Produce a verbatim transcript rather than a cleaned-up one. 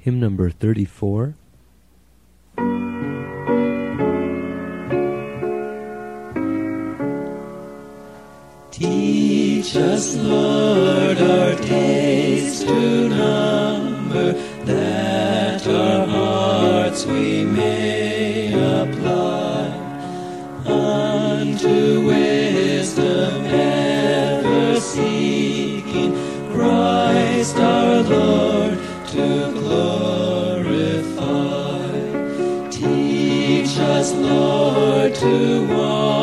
hymn number thirty-four. Teach us, Lord, our days to number, that our hearts we may apply unto wisdom ever seeking, Christ our Lord to glorify. Teach us, Lord, to walk